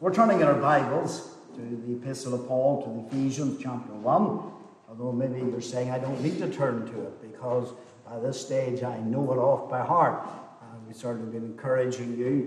We're turning in our Bibles to the Epistle of Paul to the Ephesians chapter 1, although maybe you're saying I don't need to turn to it because by this stage I know it off by heart. We've certainly been encouraging you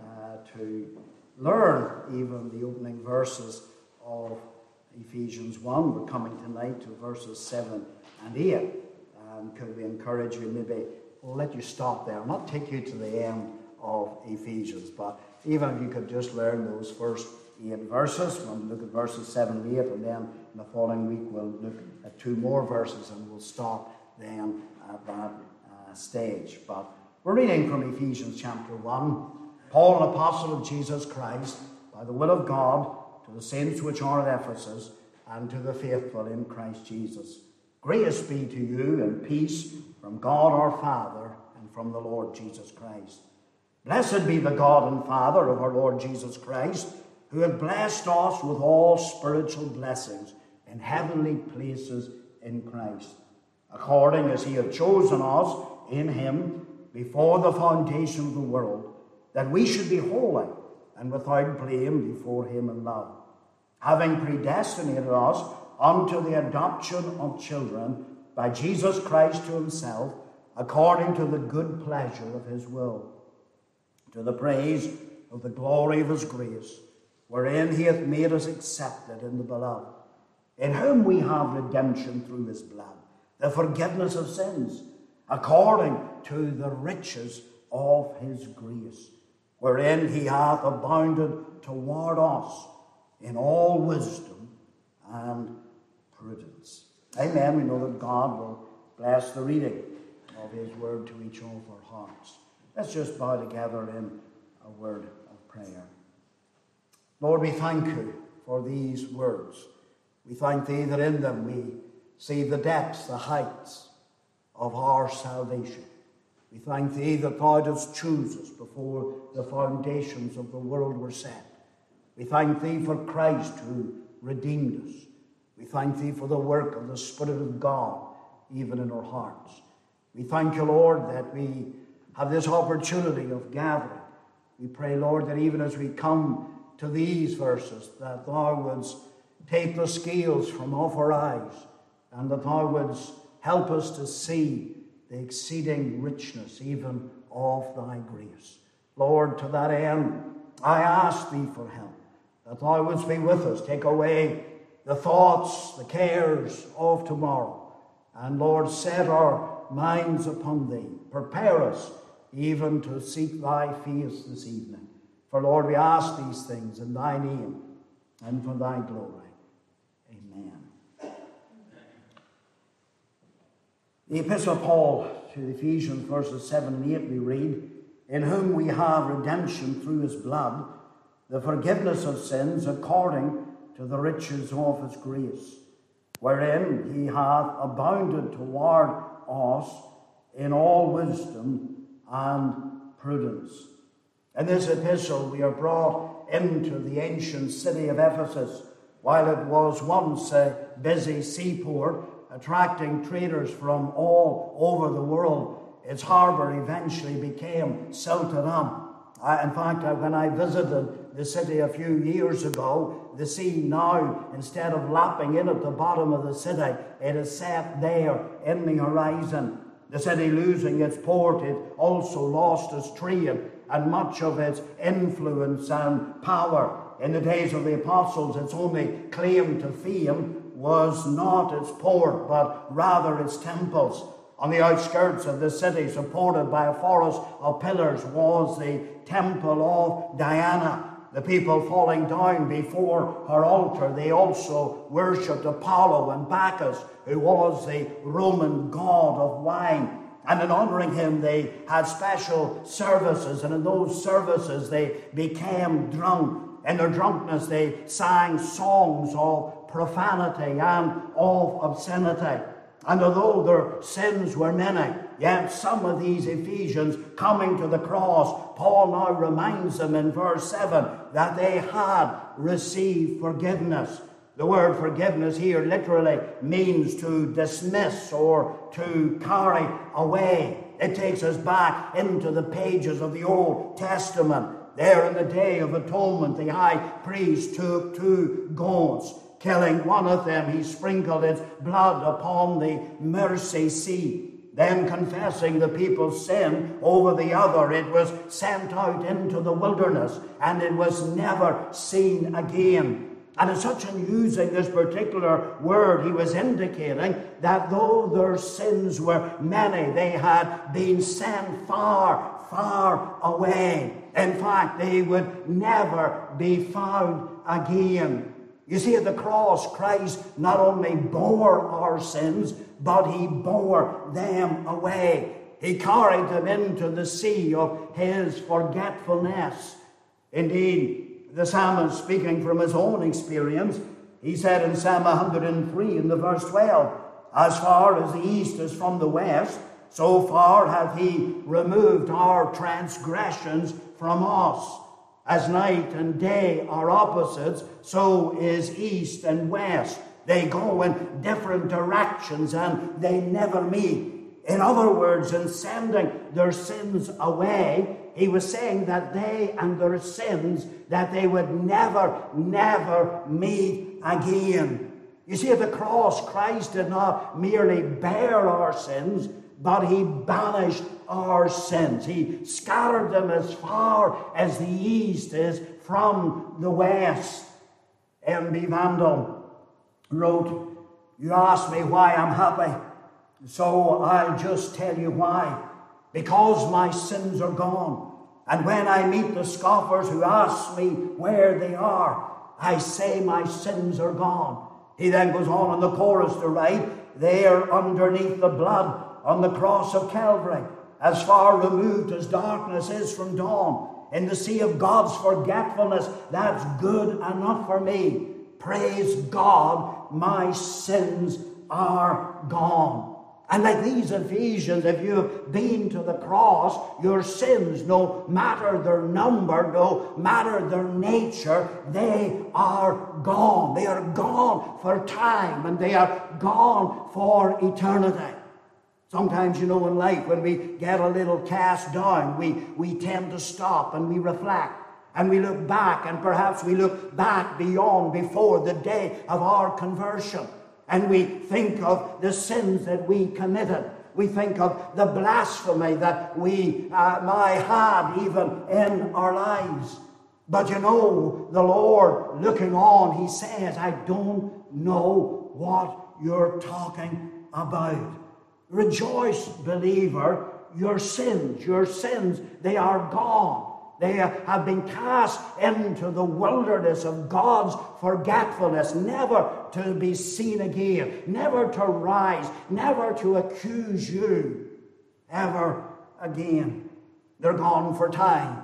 to learn even the opening verses of Ephesians 1. We're coming tonight to verses 7 and 8. Could we encourage you, maybe we'll let you stop there, not take you to the end of Ephesians, but even if you could just learn those first 8 verses. We'll look at verses 7 and 8, and then in the following week we'll look at 2 more verses, and we'll stop then at that stage. But we're reading from Ephesians chapter 1. Paul, an apostle of Jesus Christ, by the will of God, to the saints which are at Ephesus, and to the faithful in Christ Jesus. Grace be to you and peace from God our Father and from the Lord Jesus Christ. Blessed be the God and Father of our Lord Jesus Christ, who hath blessed us with all spiritual blessings in heavenly places in Christ, according as he hath chosen us in him before the foundation of the world, that we should be holy and without blame before him in love, having predestinated us unto the adoption of children by Jesus Christ to himself, according to the good pleasure of his will, to the praise of the glory of his grace, wherein he hath made us accepted in the beloved, in whom we have redemption through his blood, the forgiveness of sins, according to the riches of his grace, wherein he hath abounded toward us in all wisdom and prudence. Amen. We know that God will bless the reading of his word to each of our hearts. Let's just bow together in a word of prayer. Lord, we thank you for these words. We thank thee that in them we see the depths, the heights of our salvation. We thank thee that thou didst choose us before the foundations of the world were set. We thank thee for Christ who redeemed us. We thank thee for the work of the Spirit of God, even in our hearts. We thank you, Lord, that we have this opportunity of gathering. We pray, Lord, that even as we come to these verses, that thou wouldst take the scales from off our eyes, and that thou wouldst help us to see the exceeding richness even of thy grace. Lord, to that end, I ask thee for help, that thou wouldst be with us, take away the thoughts, the cares of tomorrow, and Lord, set our minds upon thee. Prepare us even to seek thy face this evening. For Lord, we ask these things in thy name and for thy glory. Amen. The Epistle of Paul to the Ephesians, verses 7 and 8, we read, in whom we have redemption through his blood, the forgiveness of sins according to the riches of his grace, wherein he hath abounded toward us in all wisdom and prudence. In this epistle we are brought into the ancient city of Ephesus, while it was once a busy seaport attracting traders from all over the world. Its harbour eventually became silted up. In fact, when I visited the city a few years ago, the sea now, instead of lapping in at the bottom of the city, it is set there in the horizon. The city losing its port, it also lost its trade and much of its influence and power. In the days of the apostles, its only claim to fame was not its port, but rather its temples. On the outskirts of the city, supported by a forest of pillars, was the temple of Diana. The people falling down before her altar, they also worshipped Apollo and Bacchus, who was the Roman god of wine. And in honouring him, they had special services, and in those services they became drunk. In their drunkenness, they sang songs of profanity and of obscenity. And although their sins were many, yet some of these Ephesians coming to the cross, Paul now reminds them in verse 7 that they had received forgiveness. The word forgiveness here literally means to dismiss or to carry away. It takes us back into the pages of the Old Testament. There in the Day of Atonement, the high priest took 2 goats. Killing one of them, he sprinkled its blood upon the mercy seat. Then, confessing the people's sin over the other, it was sent out into the wilderness, and it was never seen again. And in such in using this particular word, he was indicating that though their sins were many, they had been sent far, far away. In fact, they would never be found again. You see, at the cross, Christ not only bore our sins, but he bore them away. He carried them into the sea of his forgetfulness. Indeed, the psalmist, speaking from his own experience, he said in Psalm 103 in the verse 12, "As far as the east is from the west, so far hath he removed our transgressions from us. As night and day are opposites, so is east and west. They go in different directions and they never meet." In other words, in sending their sins away, he was saying that they and their sins, that they would never, never meet again. You see, at the cross, Christ did not merely bear our sins, but he banished our sins. He scattered them as far as the east is from the west. M.B. Vandal wrote, "You ask me why I'm happy, so I'll just tell you why. Because my sins are gone. And when I meet the scoffers who ask me where they are, I say my sins are gone." He then goes on in the chorus to write, "There underneath the blood on the cross of Calvary, as far removed as darkness is from dawn, in the sea of God's forgetfulness, that's good enough for me. Praise God, my sins are gone." And like these Ephesians, if you've been to the cross, your sins, no matter their number, no matter their nature, they are gone. They are gone for time, and they are gone for eternity. Sometimes, in life, when we get a little cast down, we tend to stop and we reflect. And we look back, and perhaps we look back before the day of our conversion. And we think of the sins that we committed. We think of the blasphemy that we might had even in our lives. But the Lord looking on, he says, "I don't know what you're talking about." Rejoice, believer, your sins, they are gone. They have been cast into the wilderness of God's forgetfulness, never to be seen again, never to rise, never to accuse you ever again. They're gone for time,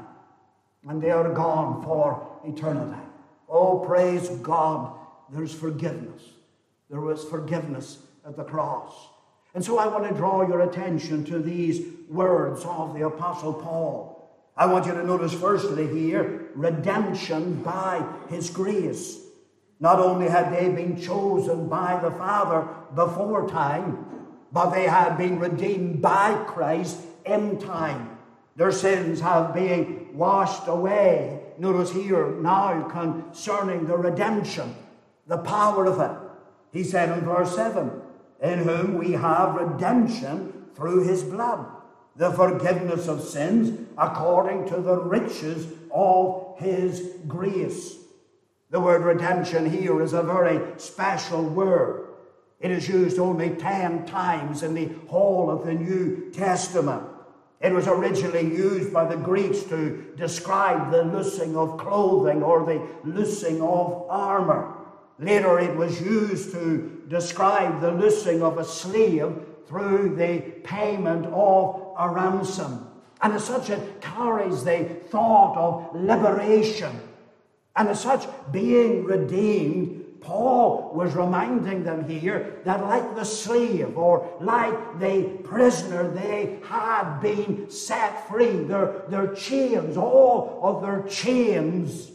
and they are gone for eternity. Oh, praise God, there's forgiveness. There was forgiveness at the cross. And so I want to draw your attention to these words of the Apostle Paul. I want you to notice firstly here, redemption by his grace. Not only had they been chosen by the Father before time, but they had been redeemed by Christ in time. Their sins have been washed away. Notice here now concerning the redemption, the power of it. He said in verse 7, "In whom we have redemption through his blood, the forgiveness of sins according to the riches of his grace." The word redemption here is a very special word. It is used only 10 times in the whole of the New Testament. It was originally used by the Greeks to describe the loosing of clothing or the loosing of armor. Later it was used to describe the loosing of a slave through the payment of a ransom. And as such, it carries the thought of liberation. And as such, being redeemed, Paul was reminding them here that like the slave or like the prisoner, they had been set free. Their chains, all of their chains,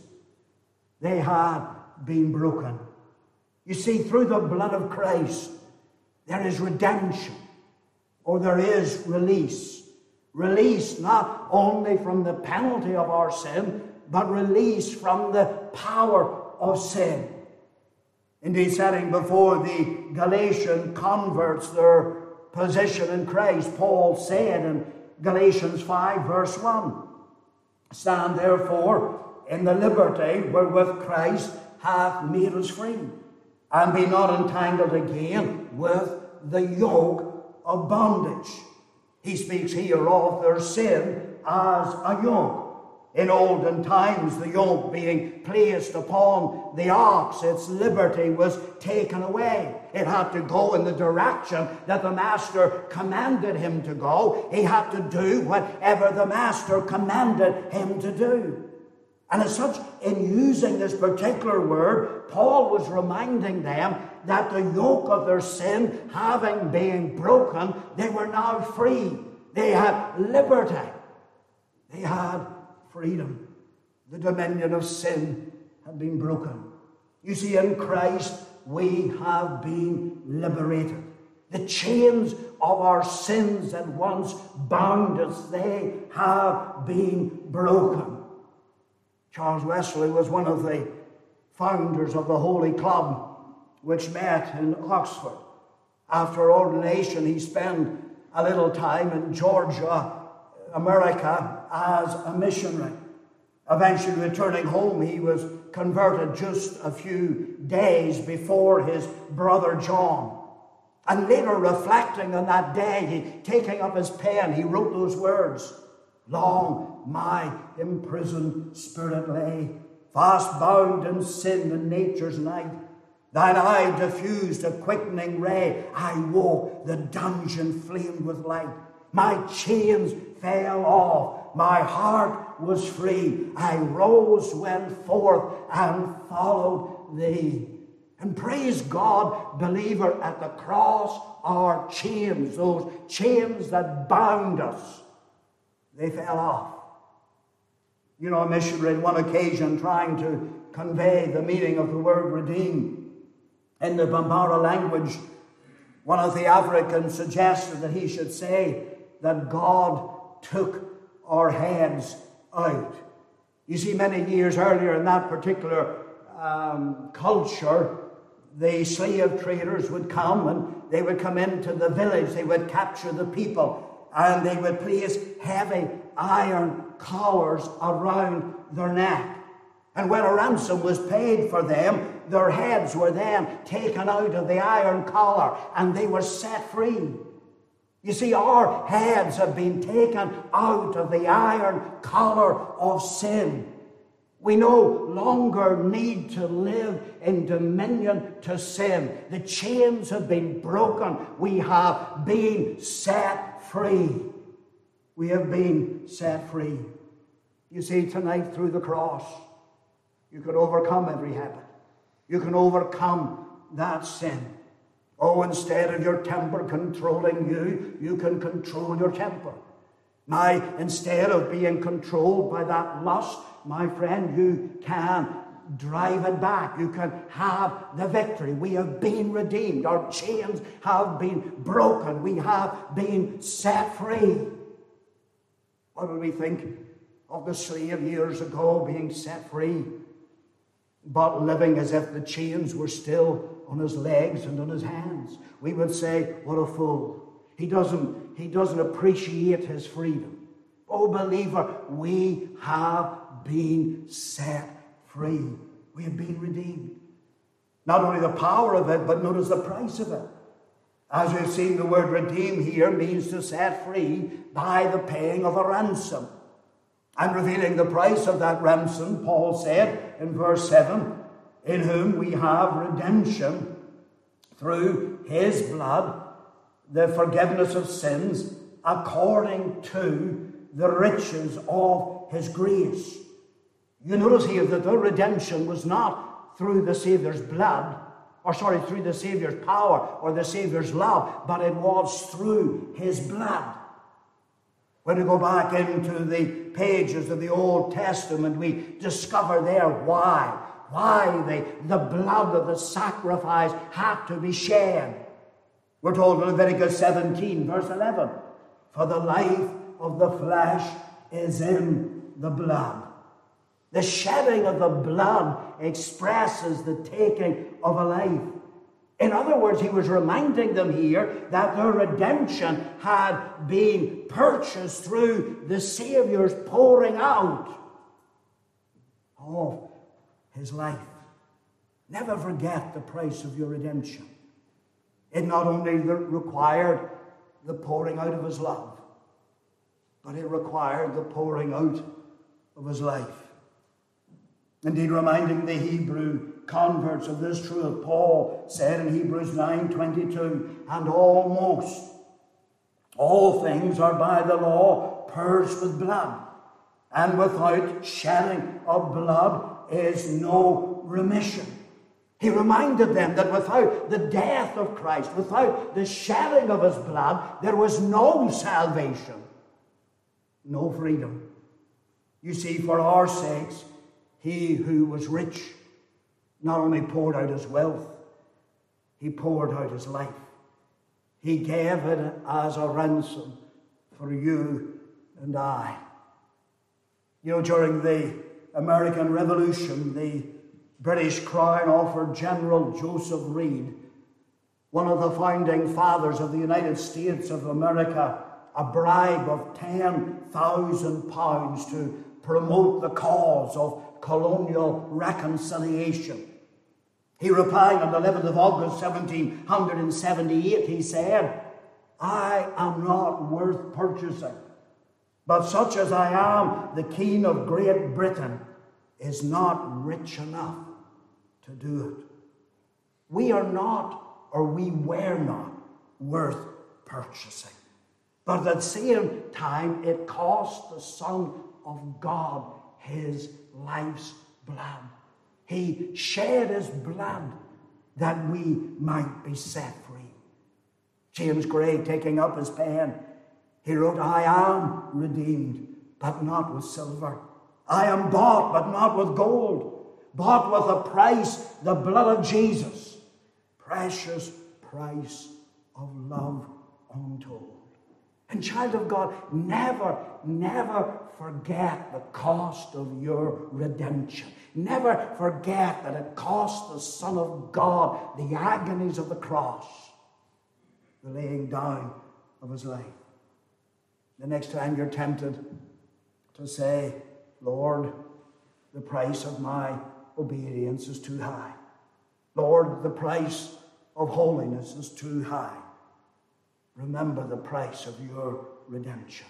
they had been broken. You see, through the blood of Christ, there is redemption, or there is release. Released not only from the penalty of our sin, but released from the power of sin. Indeed, setting before the Galatian converts their position in Christ, Paul said in Galatians 5 verse 1, "Stand therefore in the liberty wherewith Christ hath made us free, and be not entangled again with the yoke of bondage." He speaks here of their sin as a yoke. In olden times, the yoke being placed upon the ox, its liberty was taken away. It had to go in the direction that the master commanded him to go. He had to do whatever the master commanded him to do. And as such, in using this particular word, Paul was reminding them that the yoke of their sin having been broken, they were now free. They had liberty. They had freedom. The dominion of sin had been broken. You see, in Christ we have been liberated. The chains of our sins that once bound us, they have been broken. Charles Wesley was one of the founders of the Holy Club, which met in Oxford. After ordination, he spent a little time in Georgia, America, as a missionary. Eventually returning home, he was converted just a few days before his brother John. And later, reflecting on that day, taking up his pen, he wrote those words, "Long my imprisoned spirit lay, fast bound in sin and nature's night. Thine eye diffused a quickening ray. I woke, the dungeon flamed with light. My chains fell off, my heart was free. I rose, went forth, and followed thee." And praise God, believer, at the cross our chains, those chains that bound us, they fell off. You know, a missionary on one occasion trying to convey the meaning of the word redeem in the Bambara language, one of the Africans suggested that he should say that God took our heads out. You see, many years earlier in that particular culture, the slave traders would come and they would come into the village, they would capture the people, and they would place heavy iron collars around their neck. And when a ransom was paid for them, their heads were then taken out of the iron collar and they were set free. You see, our heads have been taken out of the iron collar of sin. We no longer need to live in dominion to sin. The chains have been broken. We have been set free. We have been set free. You see, tonight through the cross, you can overcome every habit. You can overcome that sin. Oh, instead of your temper controlling you, you can control your temper. Now, instead of being controlled by that lust, my friend, you can drive it back. You can have the victory. We have been redeemed. Our chains have been broken. We have been set free. What do we think of the slave years ago being set free, but living as if the chains were still on his legs and on his hands? We would say, what a fool. He doesn't appreciate his freedom. Oh, believer, we have been set free. We have been redeemed. Not only the power of it, but notice the price of it. As we've seen, the word redeem here means to set free by the paying of a ransom. And revealing the price of that ransom, Paul said in verse 7, "In whom we have redemption through his blood, the forgiveness of sins, according to the riches of his grace." You notice here that the redemption was not through the Savior's blood, through the Savior's power or the Savior's love, but it was through his blood. When we go back into the pages of the Old Testament, we discover there why the blood of the sacrifice had to be shed. We're told in Leviticus 17, verse 11, "For the life of the flesh is in the blood. The shedding of the blood expresses the taking of a life. In other words, he was reminding them here that their redemption had been purchased through the Saviour's pouring out of his life. Never forget the price of your redemption. It not only required the pouring out of his love, but it required the pouring out of his life. Indeed, reminding the Hebrew converts of this truth, Paul said in Hebrews 9:22, and almost all things are by the law purged with blood, and without shedding of blood is no remission. He reminded them that without the death of Christ, without the shedding of his blood, there was no salvation, no freedom. You see, for our sakes, he who was rich not only poured out his wealth, he poured out his life. He gave it as a ransom for you and I. You know, during the American Revolution, the British Crown offered General Joseph Reed, one of the founding fathers of the United States of America, a bribe of £10,000 to promote the cause of colonial reconciliation. He replied on the 11th of August 1778, he said, I am not worth purchasing, but such as I am, the King of Great Britain is not rich enough to do it. We are not, or we were not, worth purchasing. But at the same time, it cost the Son of God his life's blood. He shed his blood that we might be set free. James Gray, taking up his pen, he wrote, I am redeemed, but not with silver. I am bought, but not with gold. Bought with a price, the blood of Jesus. Precious price of love untold. And child of God, never, never forget the cost of your redemption. Never forget that it cost the Son of God the agonies of the cross, the laying down of his life. The next time you're tempted to say, Lord, the price of my obedience is too high. Lord, the price of holiness is too high. Remember the price of your redemption.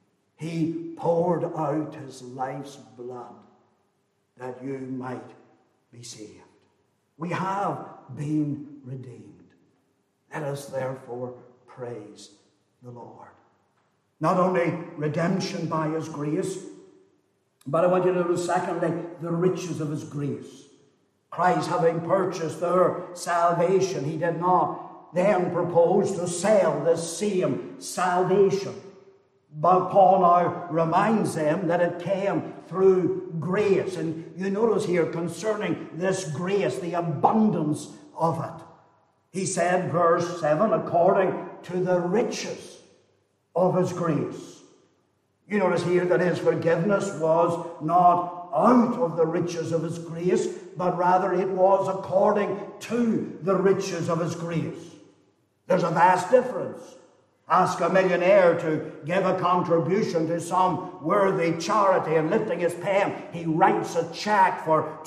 He poured out his life's blood that you might be saved. We have been redeemed. Let us therefore praise the Lord. Not only redemption by his grace, but I want you to notice, secondly, the riches of his grace. Christ, having purchased their salvation, he did not then propose to sell this same salvation. But Paul now reminds them that it came through grace. And you notice here concerning this grace, the abundance of it. He said, verse 7, according to the riches of his grace. You notice here that his forgiveness was not out of the riches of his grace, but rather it was according to the riches of his grace. There's a vast difference. Ask a millionaire to give a contribution to some worthy charity, and lifting his pen, he writes a check for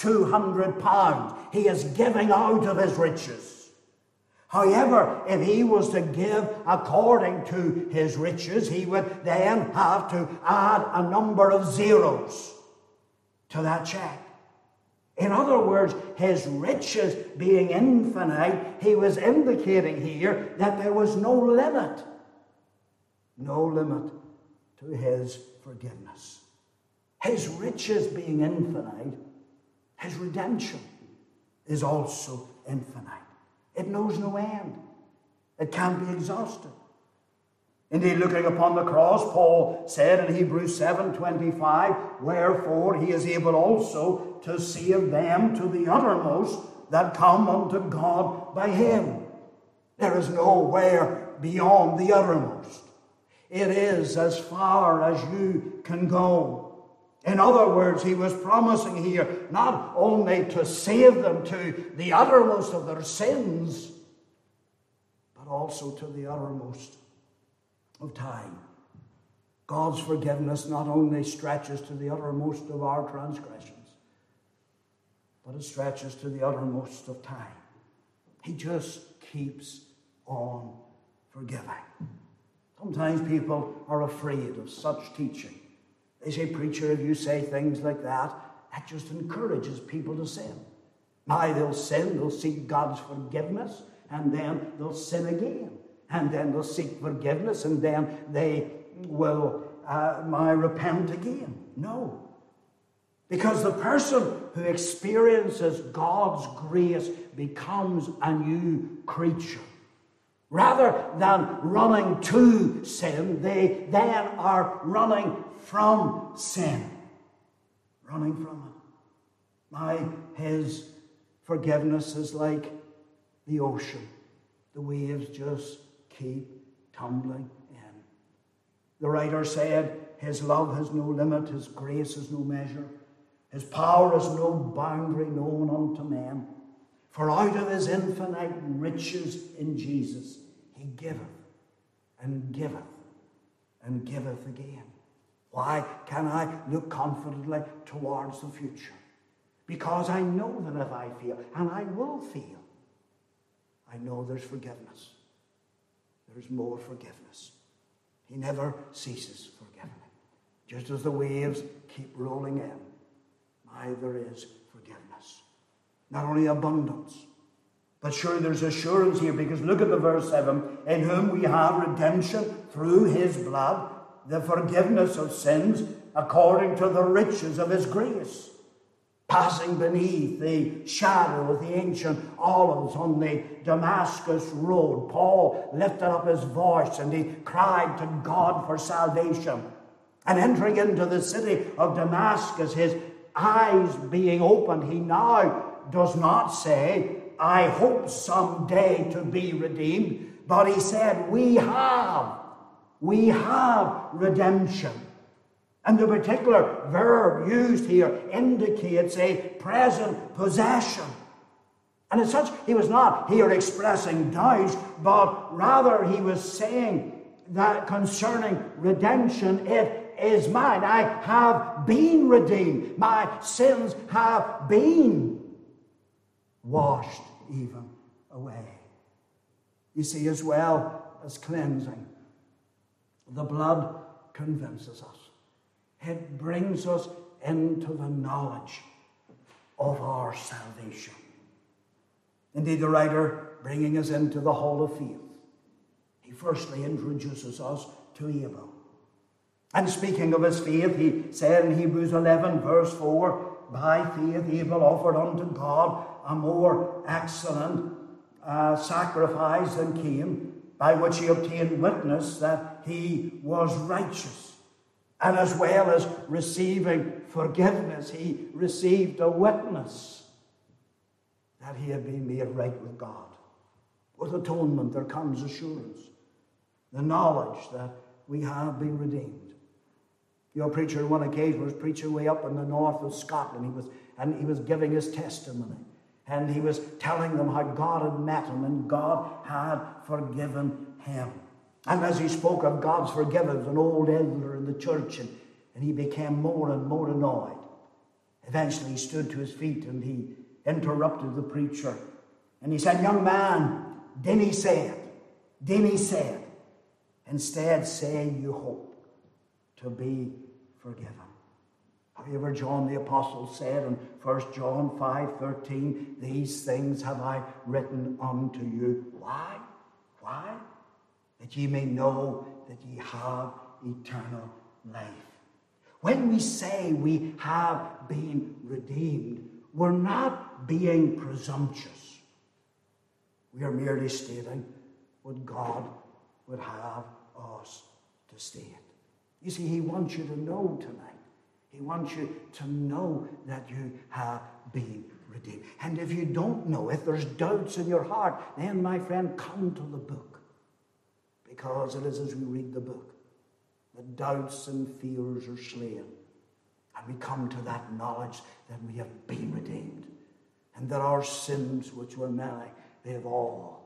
£200. He is giving out of his riches. However, if he was to give according to his riches, he would then have to add a number of zeros to that check. In other words, his riches being infinite, he was indicating here that there was no limit to his forgiveness. His riches being infinite, his redemption is also infinite. It knows no end. It can't be exhausted. Indeed, looking upon the cross, Paul said in Hebrews 7:25, wherefore he is able also to save them to the uttermost that come unto God by him. There is nowhere beyond the uttermost. It is as far as you can go. In other words, he was promising here not only to save them to the uttermost of their sins, but also to the uttermost of time. God's forgiveness not only stretches to the uttermost of our transgressions, but it stretches to the uttermost of time. He just keeps on forgiving. Sometimes people are afraid of such teaching. They say, preacher, if you say things like that, that just encourages people to sin. Now they'll sin, they'll seek God's forgiveness, and then they'll sin again. And then they'll seek forgiveness, and then they will repent again. No. Because the person who experiences God's grace becomes a new creature. Rather than running to sin, they then are running from sin. Running from it. Now, his forgiveness is like the ocean. The waves just keep tumbling in. The writer said, his love has no limit, his grace has no measure, his power has no boundary known unto man. For out of his infinite riches in Jesus, he giveth and giveth and giveth again. Why can I look confidently towards the future? Because I know that if I fail, and I will fail, I know there's forgiveness. There's more forgiveness. He never ceases forgiving. Just as the waves keep rolling in, now there is forgiveness. Not only abundance, but sure there's assurance here, because look at the verse 7. In whom we have redemption through his blood, the forgiveness of sins, according to the riches of his grace. Passing beneath the shadow of the ancient olives on the Damascus road, Paul lifted up his voice and he cried to God for salvation. And entering into the city of Damascus, his eyes being opened, he now does not say, I hope someday to be redeemed, but he said, we have redemption. And the particular verb used here indicates a present possession. And as such, he was not here expressing doubt, but rather he was saying that concerning redemption, it is mine. I have been redeemed. My sins have been washed even away. You see, as well as cleansing, the blood convinces us. It brings us into the knowledge of our salvation. Indeed, the writer, bringing us into the hall of faith, he firstly introduces us to Abel. And speaking of his faith, he said in Hebrews 11, verse 4, by faith Abel offered unto God a more excellent sacrifice than Cain, by which he obtained witness that he was righteous. And as well as receiving forgiveness, he received a witness that he had been made right with God. With atonement there comes assurance, the knowledge that we have been redeemed. Your preacher on one occasion was preaching way up in the north of Scotland. He was giving his testimony. And he was telling them how God had met him and God had forgiven him. And as he spoke of God's forgiveness, an old elder in the church, and he became more and more annoyed. Eventually he stood to his feet and he interrupted the preacher. And he said, young man, dinna say it. Instead say you hope to be forgiven. However, John the Apostle said in 1 John 5:13, these things have I written unto you. Why? That ye may know that ye have eternal life. When we say we have been redeemed, we're not being presumptuous. We are merely stating what God would have us to state. You see, he wants you to know tonight. He wants you to know that you have been redeemed. And if you don't know, if there's doubts in your heart, then, my friend, come to the book. Because it is as we read the book the doubts and fears are slain. And we come to that knowledge that we have been redeemed. And that our sins, which were many, they have all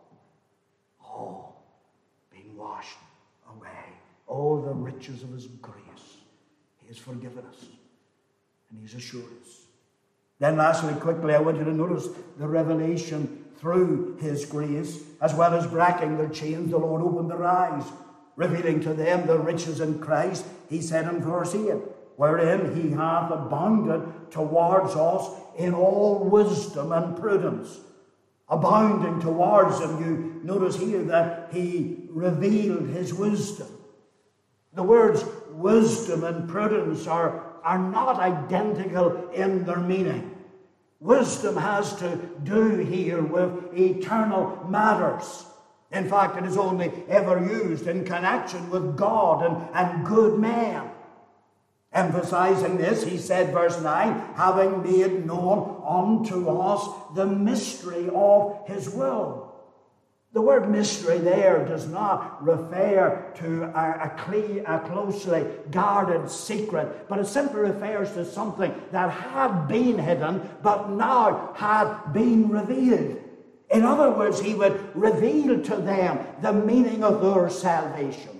been washed away. Oh, the riches of his grace. He has forgiven us. And he's assured us. Then lastly, quickly, I want you to notice the revelation through his grace. As well as breaking their chains, the Lord opened their eyes, revealing to them the riches in Christ. He said in verse 8, wherein he hath abounded towards us in all wisdom and prudence. Abounding towards them. You notice here that he revealed his wisdom. The words wisdom and prudence are not identical in their meaning. Wisdom has to do here with eternal matters. In fact, it is only ever used in connection with God and good men. Emphasizing this, he said, verse 9, having made known unto us the mystery of his will. The word mystery there does not refer to a closely guarded secret, but it simply refers to something that had been hidden, but now had been revealed. In other words, he would reveal to them the meaning of their salvation.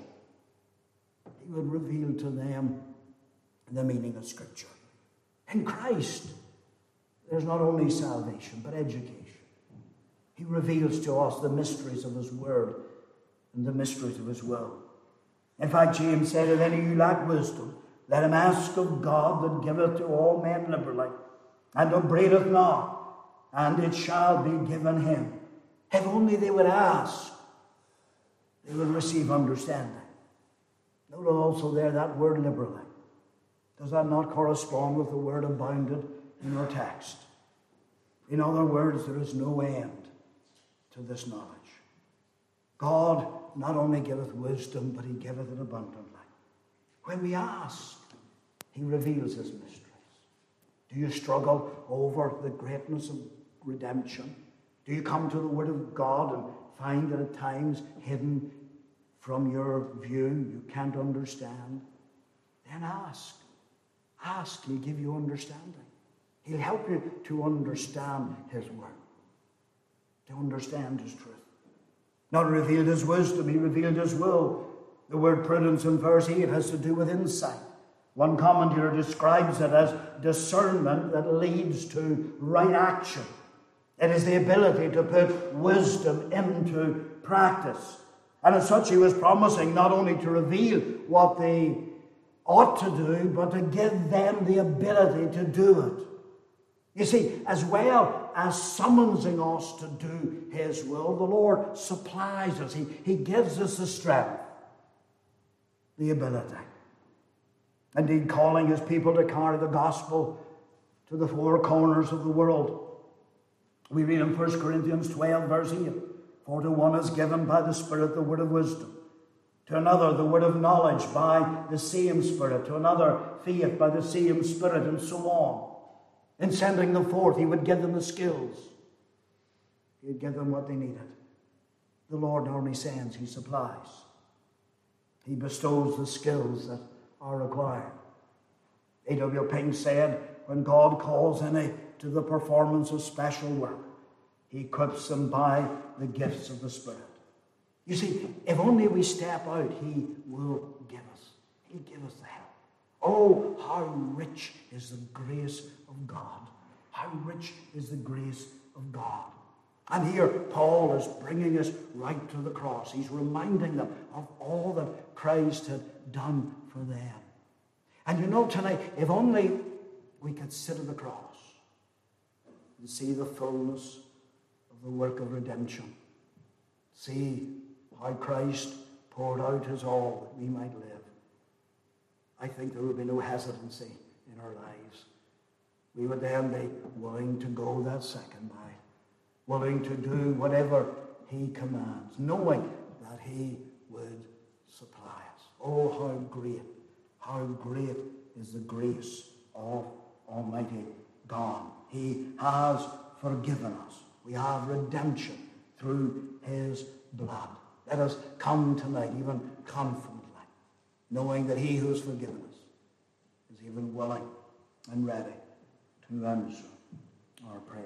He would reveal to them the meaning of Scripture. In Christ, there's not only salvation, but education. He reveals to us the mysteries of his word and the mysteries of his will. In fact, James said, if any of you lack wisdom, let him ask of God that giveth to all men liberally, and upbraideth not, and it shall be given him. If only they would ask, they would receive understanding. Note also there that word liberally. Does that not correspond with the word abounded in our text? In other words, there is no end to this knowledge. God not only giveth wisdom, but he giveth it abundantly. When we ask, he reveals his mysteries. Do you struggle over the greatness of redemption? Do you come to the Word of God and find that at times hidden from your view you can't understand? Then ask. Ask, he'll give you understanding. He'll help you to understand his word, to understand his truth. Not revealed his wisdom, he revealed his will. The word prudence in verse 8 has to do with insight. One commentator describes it as discernment that leads to right action. It is the ability to put wisdom into practice. And as such, he was promising not only to reveal what they ought to do, but to give them the ability to do it. You see, as well as summoning us to do his will, the Lord supplies us. He gives us the strength, the ability. Indeed, calling his people to carry the gospel to the four corners of the world. We read in 1 Corinthians 12, verse 8, for to one is given by the Spirit the word of wisdom, to another the word of knowledge by the same Spirit, to another faith by the same Spirit, and so on. In sending them forth, he would give them the skills. He would give them what they needed. The Lord not only sends, he supplies. He bestows the skills that are required. A.W. Pink said, when God calls any to the performance of special work, he equips them by the gifts of the Spirit. You see, if only we step out, he will give us. He'll give us the help. Oh, how rich is the grace of God. How rich is the grace of God. And here Paul is bringing us right to the cross. He's reminding them of all that Christ had done for them. And you know, tonight, if only we could sit at the cross and see the fullness of the work of redemption. See how Christ poured out his all that we might live. I think there would be no hesitancy in our lives. We would then be willing to go that second mile, willing to do whatever he commands, knowing that he would supply us. Oh, how great is the grace of Almighty God. He has forgiven us. We have redemption through his blood. Let us come tonight even confidently, knowing that he who has forgiven us is even willing and ready to answer our prayer.